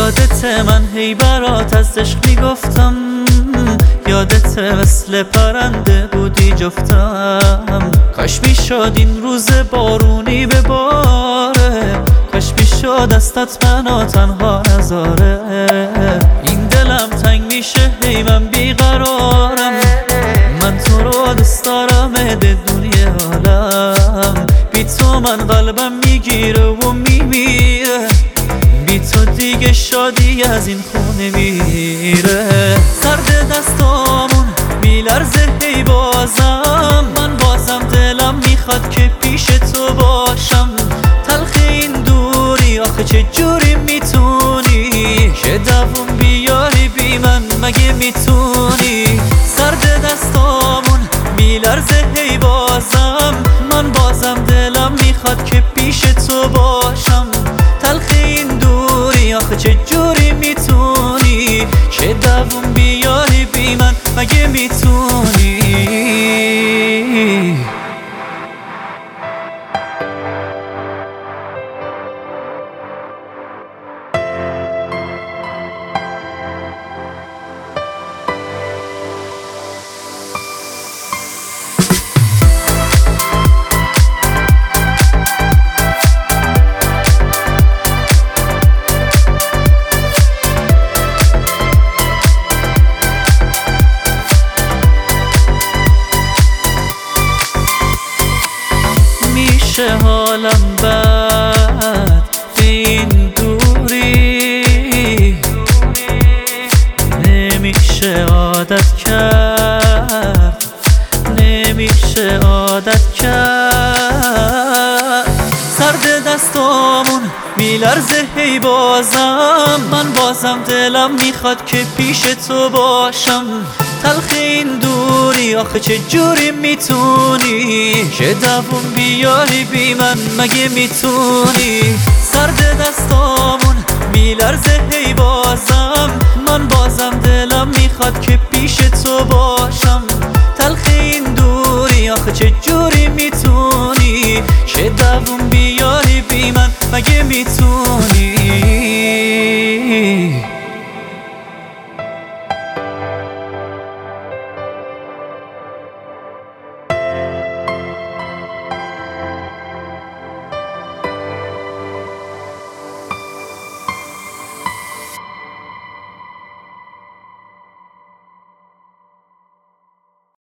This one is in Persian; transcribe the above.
یادت من هی برات از عشق میگفتم، یادت مثل پرنده بودی جفتم. کاش میشد این روز بارونی بباره، کاش میشد دستت منو تنها نذاره. این دلم تنگ میشه هی من بیقرارم، من تو رو دوست دارم دنیای عالم. بی تو من قلبم میگیره و میمیره، بی تو دیگه شادی از این خونه میره. سرد دستامون میلرزه هی بازم، من بازم دلم میخواد که پیش تو باشم. تلخ این دوری آخه چه جوری میتونی که دووم بیاری بی من، مگه میتونی؟ سرد دستامون میلرزه هی بازم، من بازم دلم میخواد که پیش تو باشم. تلخ این دوری آخه چه جوری میتونی که دووم بیاری بی من، مگه میتونی؟ میشه حالم بد به این دوری، نمیشه عادت کرد، نمیشه عادت کرد. سرد دستامون میلرزه هی بازم، من بازم دلم میخواد که پیش تو باشم. تلخ این دوری آخه چه جوری میتونی که دووم بیاری بی من، مگه میتونی؟ سرد دستامون میلرزه هی بازم، من بازم دلم میخواد که پیش تو باشم. تلخ این دوری آخه چه جوری میتونی که دووم بیاری بی من، مگه میتونی؟